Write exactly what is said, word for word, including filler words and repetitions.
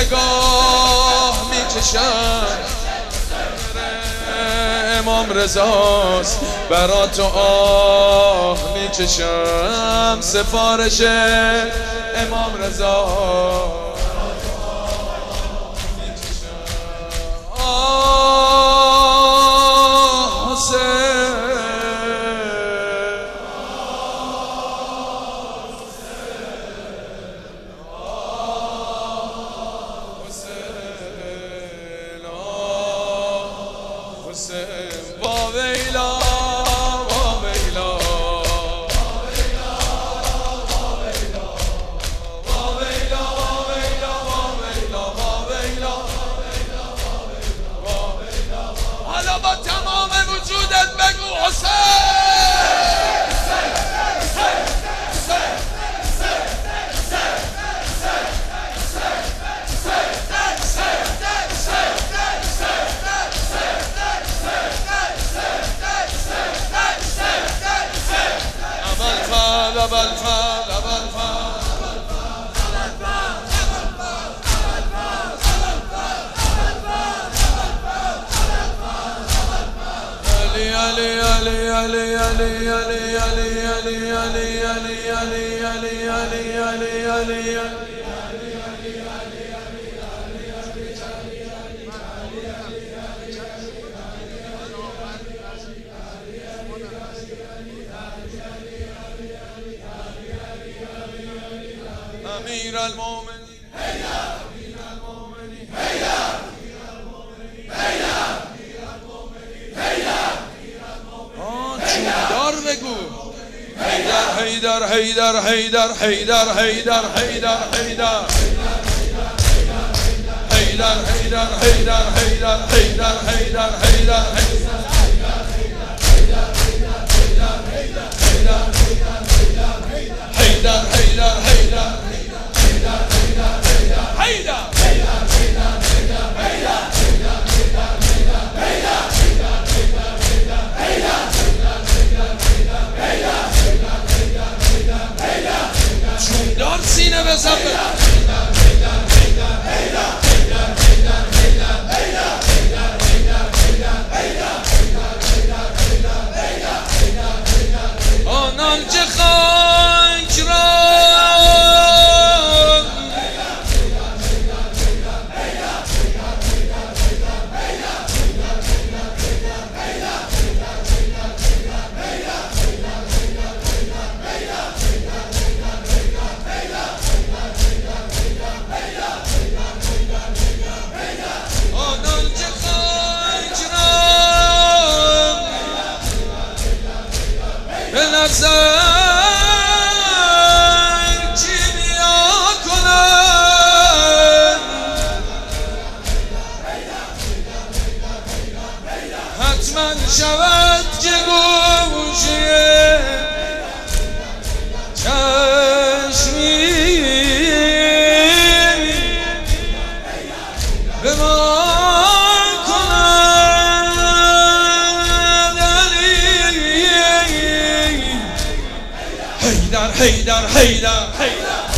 نگاه میکشم امام رضاست برا تو آه میکشم سفارش امام رضا آه حسین با ویلا با ویلا حالا با تمام وجودت بگو حسین أبا الفال أبا الفال علي علي علي علي علي علي علي علي علي علي علي علي علي علي علي أمير المؤمنين هيا أمير المؤمنين هيا أمير المؤمنين هيا أمير المؤمنين هيا آه چوبدار بگو حیدر حیدر حیدر حیدر حیدر حیدر حیدر حیدر حیدر حیدر حیدر حیدر حیدر حیدر حیدر حیدر حیدر حیدر چوبدار سینه بزن آنان که خاک را به نظر کیمیا کنن حتما شود که گوشه چشمی به ما حیدر حیدر حیدر حیدر